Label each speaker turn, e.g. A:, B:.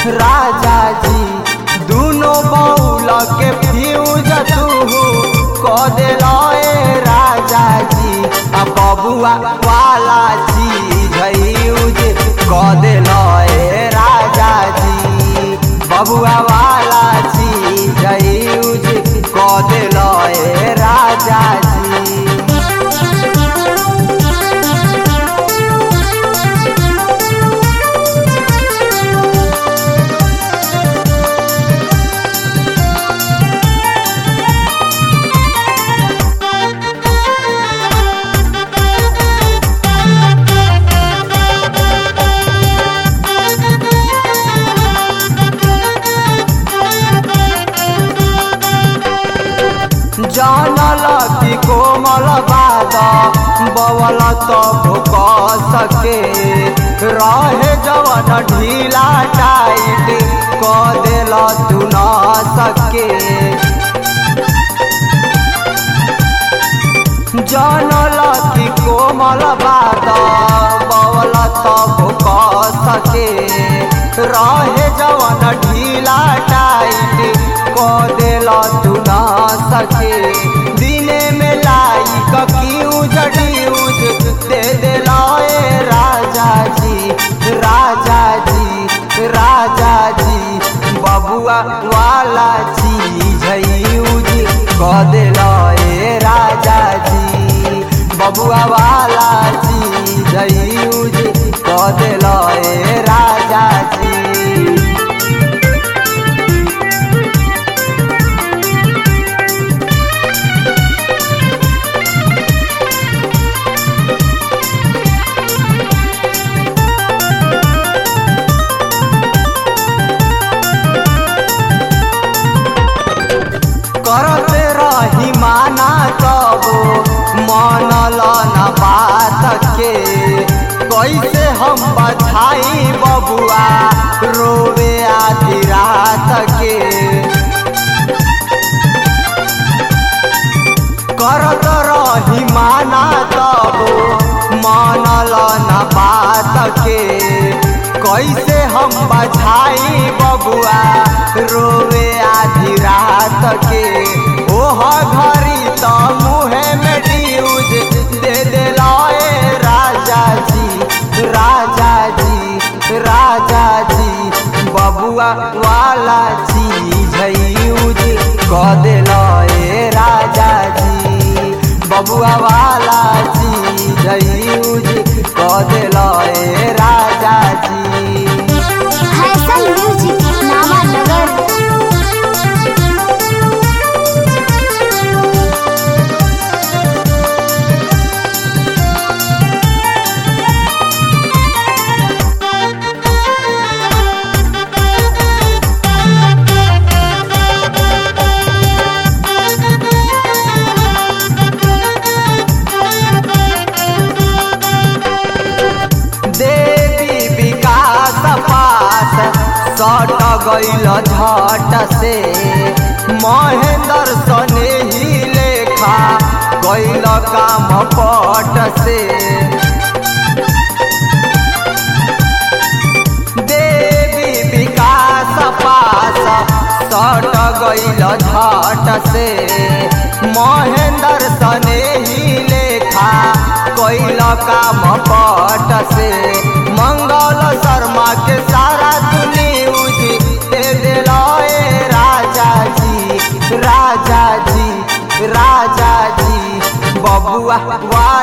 A: राजा जी दोनों बउल के फ्यूज तू क दिलए राजा जी बबुआ वाला चीज यूज क दिलए राजा जी बबुआ वाला चीज यूज क दिलए राजा जी। जानल की कोमल बाद बवल तो भूक सके रहे जवन ढीला टाइट क दिल तू न सके जानल की कोमल बाद बवल तो भूक सके रहे जवन ढीला टाइट क दिल तू न सके दिने में लाई कूज ड्यूज दे दिलाए राजा जी राजा जी राजा जी बबुआ वाला चीज यूज क दिलाए राजा जी बबुआ वाला चीज यूज क दिलाए राजा जी। करते रही माना तब मनल न बात के कैसे हम बछाई बबुआ रोवे आधी रात के करत रही माना तब मनल न बात के कैसे हम बछाई बबुआ रोवे आधी रात के ओह घरी तो मुहे में ड्यूज दे दिलाए राजा जी राजा जी राजा जी बबुआ वाला चीज यूज क दिलाए राजा जी बबुआ वाला चीज यूज क दिलाए राजा जी।
B: हैसल म्यूजिक नामानगर।
A: सट गईल झट से महेंद्र सने ही लेखा गईल काम पट से देवी विकास पास सट गईल झट से महेंद्र सने ही लेखा गईल काम पट से मंगल शर्मा के सारा न्यूज दे दिलाए राजा जी राजा जी राजा जी बबुआ